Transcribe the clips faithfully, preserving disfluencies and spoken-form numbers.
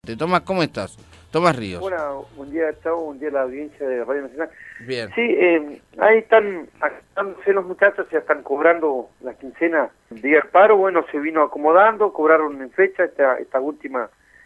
Te Tomás, ¿cómo estás? Tomás Ríos. Bueno, buen día, chao, buen día a la audiencia de Radio Nacional. Bien. Sí, eh, ahí están activándose los muchachos, ya están cobrando la quincena día del paro. Bueno, se vino acomodando, cobraron en fecha esta, esta última.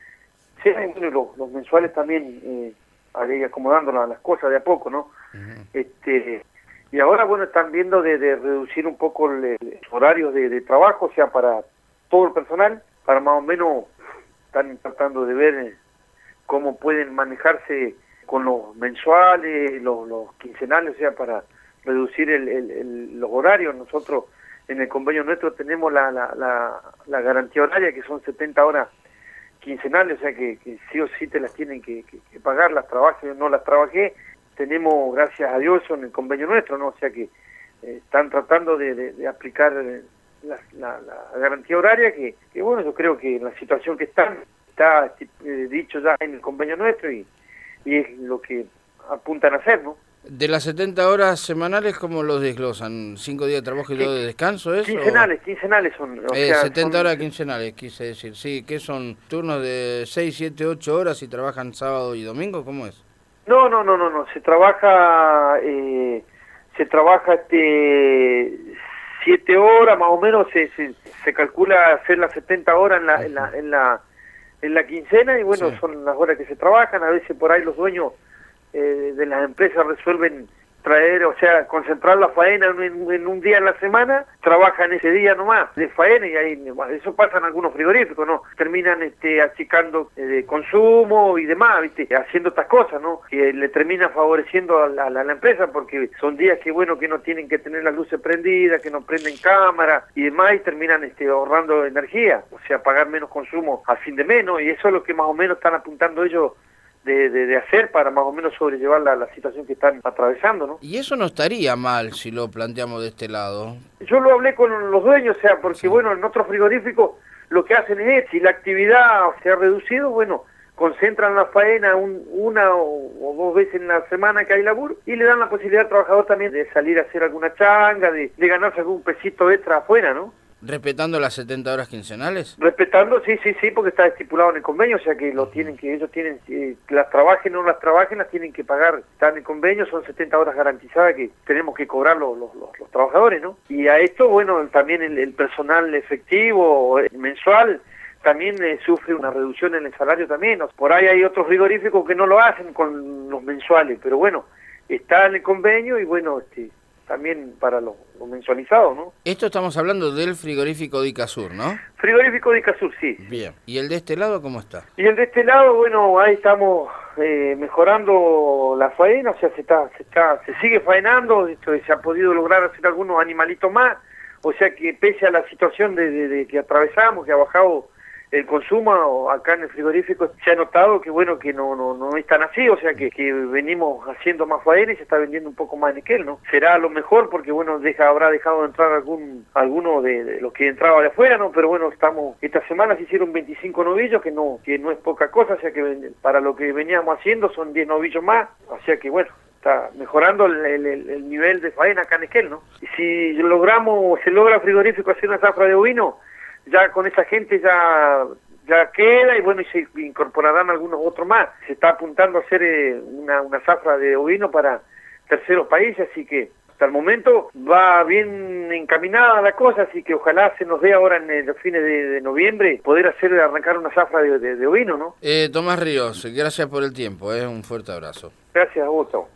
Sí, bueno, los, los mensuales también, eh, ahí acomodando las, las cosas de a poco, ¿no? Uh-huh. Este y ahora, bueno, están viendo de, de reducir un poco el, el horario de, de trabajo, o sea, para todo el personal, para más o menos. Están tratando de ver eh, cómo pueden manejarse con los mensuales, los, los quincenales, o sea, para reducir el, el, el, los horarios. Nosotros en el convenio nuestro tenemos la, la, la, la garantía horaria, que son setenta horas quincenales, o sea, que, que sí o sí te las tienen que, que, que pagar, las trabajes, yo no las trabajé. Tenemos, gracias a Dios, en el convenio nuestro, ¿no? O sea, que eh, están tratando de, de, de aplicar... Eh, La, la, la garantía horaria que, que bueno, yo creo que la situación que están está eh, dicho ya en el convenio nuestro y, y es lo que apuntan a hacer, ¿no? De las setenta horas semanales, ¿cómo los desglosan? ¿Cinco días de trabajo y dos de descanso? ¿Eso? Quincenales, quincenales son. O eh, sea, setenta son... horas quincenales, quise decir. Sí, ¿qué son? ¿Turnos de seis, siete, ocho horas y trabajan sábado y domingo? ¿Cómo es? No, no, no, no, no. Se trabaja, eh, se trabaja este... siete horas más o menos, se, se, se calcula hacer las setenta horas en la, en la, en la, en la quincena y bueno, sí. Son las horas que se trabajan. A veces por ahí los dueños eh, de las empresas resuelven traer, o sea, concentrar la faena en, en un día en la semana, trabajan ese día nomás de faena y ahí eso pasa en algunos frigoríficos, ¿no? Terminan este, achicando eh, consumo y demás, ¿viste? Haciendo estas cosas, ¿no? Que le termina favoreciendo a la, a la empresa porque son días que, bueno, que no tienen que tener las luces prendidas, que no prenden cámara y demás y terminan este, ahorrando energía, o sea, pagar menos consumo a fin de mes, ¿no? Y eso es lo que más o menos están apuntando ellos De, de, de hacer para más o menos sobrellevar la, la situación que están atravesando, ¿no? Y eso no estaría mal si lo planteamos de este lado. Yo lo hablé con los dueños, o sea, porque sí. Bueno, en otros frigoríficos lo que hacen es, si la actividad se ha reducido, bueno, concentran la faena un, una o, o dos veces en la semana que hay laburo y le dan la posibilidad al trabajador también de salir a hacer alguna changa, de, de ganarse algún pesito extra afuera, ¿no? ¿Respetando las setenta horas quincenales? Respetando, sí, sí, sí, porque está estipulado en el convenio, o sea que lo tienen que, ellos tienen, eh, las trabajen o no las trabajen, las tienen que pagar, está en el convenio, son setenta horas garantizadas que tenemos que cobrar los, los, los, los trabajadores, ¿no? Y a esto, bueno, también el, el personal efectivo, el mensual, también eh, sufre una reducción en el salario también, ¿no? Por ahí hay otros frigoríficos que no lo hacen con los mensuales, pero bueno, está en el convenio y bueno, este... también para los, los mensualizados, ¿no? Esto estamos hablando del frigorífico de Icasur, ¿no? Frigorífico de Icasur, sí. Bien. ¿Y el de este lado cómo está? Y el de este lado, bueno, ahí estamos eh, mejorando la faena, o sea, se está, se está, se sigue faenando, esto, se ha podido lograr hacer algunos animalitos más, o sea que pese a la situación de, de, de que atravesamos, que ha bajado el consumo acá en el frigorífico, se ha notado que bueno que no no no es tan así, o sea que, que venimos haciendo más faena y se está vendiendo un poco más níquel, ¿no? Será lo mejor porque bueno deja habrá dejado de entrar algún alguno de, de los que entraba de afuera, ¿no? Pero bueno, estamos esta semana se hicieron veinticinco novillos, que no que no es poca cosa, o sea que para lo que veníamos haciendo son diez novillos más, o sea que bueno, está mejorando el, el, el nivel de faena acá en Esquel, ¿no? Y si logramos, se logra frigorífico hacer una zafra de ovino, ya con esa gente ya ya queda y bueno, y se incorporarán algunos otros más. Se está apuntando a hacer eh, una, una zafra de ovino para terceros países, así que hasta el momento va bien encaminada la cosa, así que ojalá se nos dé ahora en los fines de, de noviembre poder hacer arrancar una zafra de, de, de ovino, ¿no? Eh, Tomás Ríos, gracias por el tiempo, eh, un fuerte abrazo. Gracias a vos, chao.